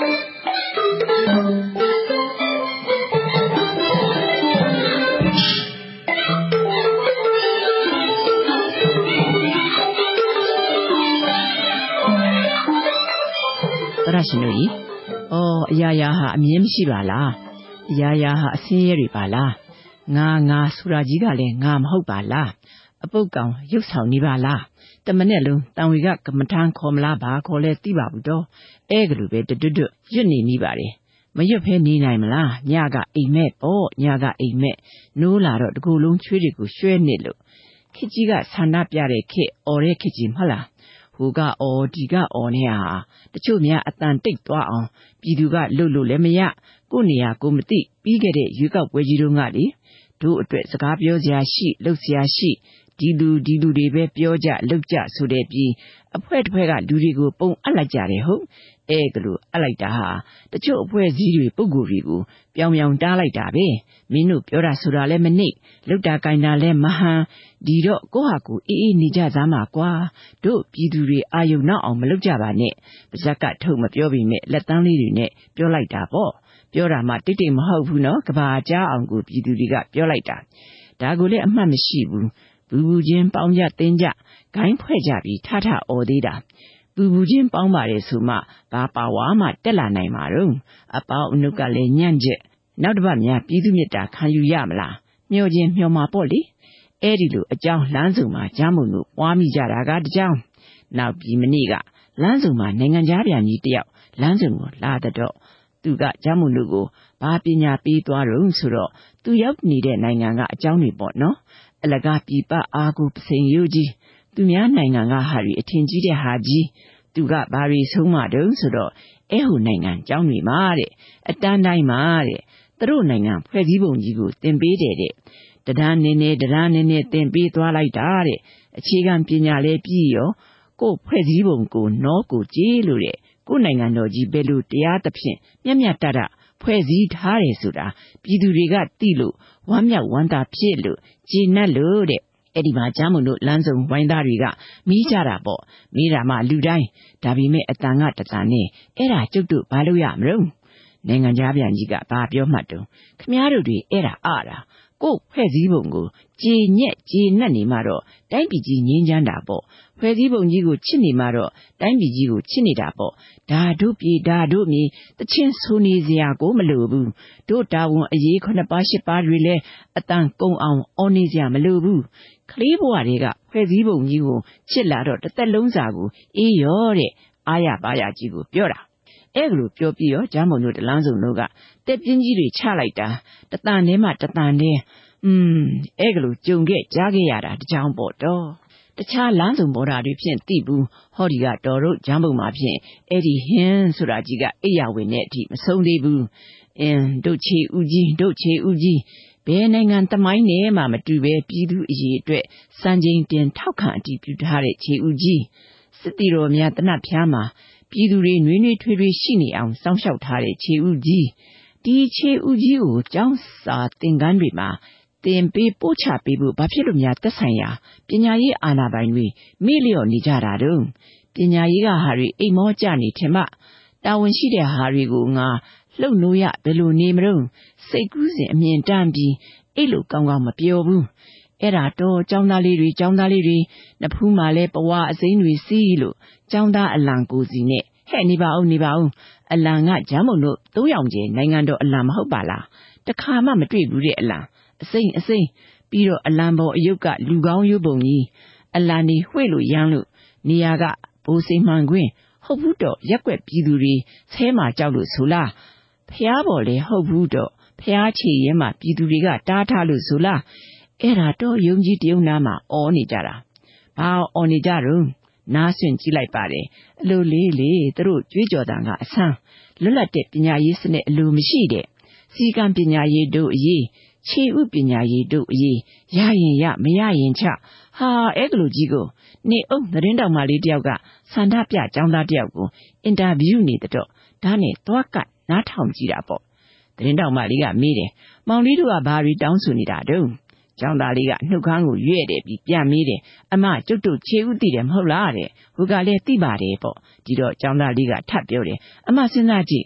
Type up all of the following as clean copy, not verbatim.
ရှင်တို့ကြီးအရာရာဟာအမြင်မရှိပါလားအရာရာဟာအစင်းရဲတွေပါလားငါဆိုတာကြီးကလည်းငါမဟုတ်ပါလားအပုတ်ကောင်ရုပ်ဆောင်နေပါလားတမနဲ့လုံးတန်ဝေကကမ္မထမ်းခေါ်မလားဘာခေါ်လဲသိပါဘူးတော့ကလူပဲတွတ်ရွတ်နေမိပါတယ်မရွတ်ဖဲနေနိုင်မလားညကအိမ်မက်ပေါ့ညကအိမ်မက်နိုးလာတော့တကူလုံးချွေးတွေကိုရွှဲနေလို့ခစ်ကြီးကဆန္ဒပြတဲ့ခစ်အော်တဲ့ခစ်ကြီးမဟုတ်လားဟိုကအော်ဒီကအော်နဲ့ဟာတချို့များအတန်တိတ်သွားအောင်ပြည်သူကလှုပ်လို့လည်းမရကို့နေရာကိုမသိပြီးခဲ့တဲ့ရွေးကောက်ပွဲကြီးတုန်းကလေတို့အတွက်စကားပြောစရာရှိလှုပ်စရာရှိဒီလူတွေပဲပြောကြလှုပ်ကြဆိုတဲ့ပြီးအဖွဲ့တစ်ဖွဲ့ကလူတွေကိုပုံအပ်လိုက်ကြတယ်ဟုတ်ကလူအပ်လိုက်တာဟာတချို့အဖွဲ့အစည်းတွေပုဂ္ဂိုလ်တွေကိုပြောင်တားလိုက်တာပဲမင်းတို့ပြောတာဆိုတာလည်းမနှိပ်လှုပ်တာကိုင်တာလည်းမဟန်ဒီတော့ကိုဟာကိုအေးနေကြသားမှာကွာတို့ပြည်သူတွေအာယုံနောက်အောင်မလုပ်ကြပါနဲ့ပါဇက်ကထုတ်မပြောပေမဲ့လက်တန်းလေးတွေနဲ့ပြောလိုက်တာပေါ့ပြောတာမှတိတ်မဟုတ်ဘူးနော်ကဘာကြားအောင်ကိုပြည်သူတွေကပြောလိုက်တာဒါကိုလည်းအမှတ်မရှိဘူးဘူးချင်းပေါင်းကြတင်းကြဂိုင်းဖွဲ့ကြပြီးထအော်သေးတာဘူးချင်းပေါင်းပါတယ်ဆိုမှဘာပါဝါမှတက်လာနိုင်မှာတော့အပေါင်းအနုကလည်းညံ့ကျက်နောက်တစ်ပတ်များပြည်သူမြတ်တာခံယူရမလားမျှော်ခြင်းမျှော်မှာပေါ့လေဒီလိုအကြောင်းလမ်းစုံမှာကြားမုံတို့ပွားမိကြတာကတကြောင်နောက်ပြီးမနေ့ကလမ်းစုံမှာနိုင်ငံသားပြန်ကြီးတယောက်လမ်းစုံကိုလာတော့သူကကြားမုံတို့ကိုဘာပညာပေးသွားတော့ဆိုတော့သူရောက်နေတဲ့နိုင်ငံကအကြောင်းတွေပေါ့နော်အလကားပြပအားကိုပစိန်ရိုးကြီးသူများနိုင်ငံကဟာတွေအထင်ကြီးတဲ့ဟာကြီးသူကဘာတွေဆုံးမတုံးဆိုတော့ဟိုနိုင်ငံကျောင်းတွေမှာတဲ့အတန်းတိုင်းမှာသူတို့နိုင်ငံဖွဲ့စည်းပုံကြီးကိုသင်ပေးတယ်တရားနည်းနည်းသင်ပေးသွားလိုက်တာအခြေခံပညာလည်းပြီးရောကို့ဖွဲ့စည်းပုံကိုနောကိုကြည်လို့ကို့နိုင်ငံတော်ကြီးဘယ်လိုတရားသဖြင့်မျှတဖွဲ့စည်းထားတယ်ဆိုတာပြည်သူတွေကသိလို့ဝမ်းမြောက်ဝမ်းသာဖြစ်လို့ကျေနပ်လို့ဒီမှာကြားမုံတို့လမ်းစုံဝိုင်းသားတွေကမီးကြတာပေါ့မီးတာမှလူတိုင်းဒါပေမဲ့အတန်ကတတန်နဲ့ဒါကျုပ်တို့ဘာလို့ရမလို့နိုင်ငံသားပြန်ကြီးကဘာပြောမှတ်တုံးခမားတို့တွေဒါအားတာကို့ဖွဲ့စည်းပုံကိုကျေနပ်နေမှတော့တိုင်းပြည်ကြီးငြိမ်းချမ်းတာပေါ့ဖွဲ့စည်းပုံကြီးကိုချစ်နေမှတော့တိုင်းပြည်ကြီးကိုချစ်နေတာပေါ့ဒါတို့ပြည်ဒါတို့မြေတချင်းဆိုနေစရာကိုမလိုဘူးတို့တာဝန်အရေး9ပါး10ပါးတွေလဲအတန်ကုံအောင်အော်နေစရာမလိုဘူးကလေးဘဝတွေကဖွဲ့စည်းပုံကြီးကိုချစ်လာတော့တစ်သက်လုံးစာကိုရောအားရပါရကြီးကိုပြောတာကလိုပြောပြီးတော့ဂျာမုံတို့တလန်းစုံတို့ကတက်ပြင်းကြီးတွေချလိုက်တာတတန်ထဲမှတတန်ထဲကလိုကြုံခဲ့ကြားခဲ့ရတာတကြောင်ပေါ့တော့တခြားလမ်းစုံပေါ်တာတွေဖြင့်သိဘူးဟောဒီကတော်တို့ဂျာမုံမှာဖြင့်ဟင်းဆိုတာကြီးကအိယာဝင်တဲ့အထိမဆုံးသေးဘူးတို့ချေဦးကြီးဘယ်နိုင်ငံသမိုင်းနဲ့မှမတူပဲပြည်သူအရေးအတွက်စံချိန်တင်ထောက်ခံအတည်ပြုထားတဲ့ချေဦးကြီးစစ်တီတော်များတနတ်ဖျားမှာပြည်သူတွေနှွေးထွေးရှိနေအောင်စောင့်ရှောက်ထားတဲ့ခြေဦးကြီးဒီခြေဦးကြီးကိုကျောင်းစာသင်ခန်းတွေမှာသင်ပေးပို့ချပေးဖို့ဘာဖြစ်လို့များသက်ဆိုင်ရာပညာရေးအာဏာပိုင်တွေမေ့လျော့နေကြတာတုံးပညာရေးကဟာတွေအိမ်မောကြနေထင်မှတာဝန်ရှိတဲ့ဟာတွေကိုငါလှုပ်လို့ရဘယ်လိုနေမလို့စိတ်ကူးစဉ်အမြင်တမ်းပြီးလိုကောင်းမပြောဘူးတော့ကျောင်းသားလေးတွေနဖူးမှာလဲပဝါအစိမ်းတွေစီးလို့ကျောင်းသားအလံကိုစီနဲ့နေပါဦးအလံကဂျမ်းမုံတို့3ယောက်ကျဲနိုင်ငံတော်အလံမဟုတ်ပါလားတခါမှမတွေ့ဘူးတဲ့အလံအစိမ်းပြီးတော့အလံပေါ်အယုတ်ကလူကောင်းရုပ်ပုံကြီးအလံနေဝှေ့လို့ရမ်းလို့နေရာကဘိုးစိန်မှန်ခွင်းဟုတ်ဘူးတော့ရက်ွက်ပြည်သူတွေဆဲမှာကြောက်လို့ဆိုလားဖျားပေါ်လဲဟုတ်ဘူးတော့ဖျားချေရဲမှာပြည်သူတွေကတားထားလို့ဆိုလားတော့ယုံကြည်တယုံနာမှာအော်နေကြတာဘာအော်နေကြတော့နားဆွင့်ကြည့်လိုက်ပါတယ်အလိုလေးသူတို့ကြွေးကြော်တာကအဆန်းလွတ်လပ်တဲ့ပညာရေးစနစ်အလိုမရှိတဲ့စီကံပညာရေးတို့အရေးခြေဥပညာရေးတို့အရေးရရင်ရမရရင်ချကလိုကြီးကိုနေအောင်သတင်းတောင်မလေးတယောက်ကစန္ဒပြကျောင်းသားတယောက်ကိုအင်တာဗျူးနေတော့ဒါနဲ့သွားကနားထောင်ကြည့်တာပေါ့သတင်းတောင်မလေးကမေးတယ်မောင်လေးတို့ကဘာတွေတောင်းဆိုနေတာတုံးကျောင်းသားလေးကနှုတ်ခမ်းကိုရွဲ့တယ်ပြီးပြန်မေးတယ်အမကျုပ်တို့ခြေဥသိတယ်မဟုတ်လားဟိုကလည်းသိပါတယ်ပေါ့ဒီတော့ကျောင်းသားလေးကထပ်ပြောတယ်အမစဉ်းစားကြည့်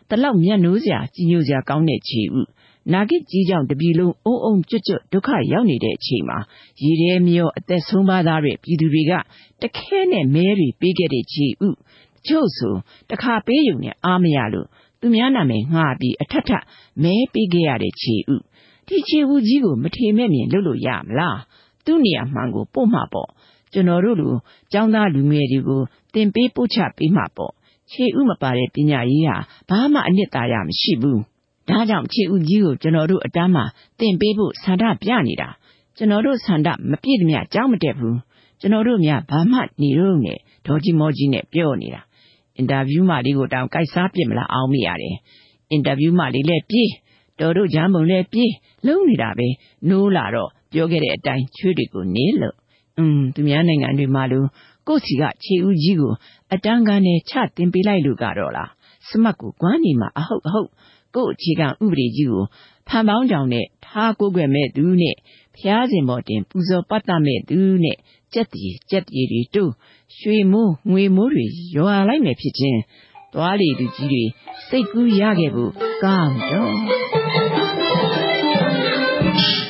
တလောက်မြတ်နိုးစရာကြီးညိုစရာကောင်းတဲ့ခြေဥနာဂစ်ကြီးကြောင့်တပြည်လုံးအုံအုံကျွတ်ကျွတ်ဒုက္ခရောက်နေတဲ့အချိန်မှာရေထဲမျောအသက်ဆုံးပါသားတဲ့ပြည်သူတွေကတခဲနဲ့မဲတွေပေးခဲ့တဲ့ခြေဥကျုပ်ဆိုတခါပေးယုံနဲ့အားမရလို့သူများနာမည်ငှားပြီးအထက်ထမဲပေးခဲ့ရတဲ့ခြေဥဒီခြေဥကြီးကိုမထေမဲ့မြင်လုပ်လို့ရမလားသူ့နေရာမှန်ကိုပို့မှပေါ့ကျွန်တော်တို့လိုကျောင်းသားလူငယ်တွေကိုသင်ပေးပို့ချပေးမှပေါ့ခြေဥမပါတဲ့ပညာရေးဟာဘာမှအနှစ်သာရမရှိဘူးဒါကြောင့်ခြေဥကြီးကိုကျွန်တော်တို့အတန်းမှာသင်ပေးဖို့ဆန္ဒပြနေတာကျွန်တော်တို့ဆန္ဒမပြည့်သမျှကြောင်းမတက်ဘူးကျွန်တော်တို့များဘာမှနေတော့နဲ့ဒေါ်ကြီးမောကြီးနဲ့ပြောနေတာအင်တာဗျူးမလေးကိုတောင်ကိုက်စားပြစ်မလားအောင်မိရတယ်အင်တာဗျူးမလေးလည်းပြေးတော်တို့ဂျမ်းပုံလည်းပြေးလုံးနေတာပဲနိုးလာတော့ပြောခဲ့တဲ့အတိုင်းချွေးတွေကိုနင်းလို့သူများနိုင်ငံတွေမှာလို့ကိုယ့်စီကခြေဥကြီးကိုအတန်းကန်းနဲ့ချတင်ပေးလိုက်လို့ကတော့လားစမတ်ကိုကွမ်းနေမှာအဟုတ်ကိုယ့်အခြေခံဥပဒေကြီးကိုဖန်ပေါင်းကြောင်နဲ့ထားကိုးကွယ်မဲ့သူနဲ့ဖျားစင်ပေါ်တင်ပူဇော်ပတ်သက်မဲ့သူနဲ့ကြက်ပြေတွေတို့ရွှေမိုးငွေမိုးတွေရွာလိုက်မယ်ဖြစ်ချင်းသွားလေသူကြီးတွေစိတ်ကူးရခဲ့ဖို့ကောင်းတော့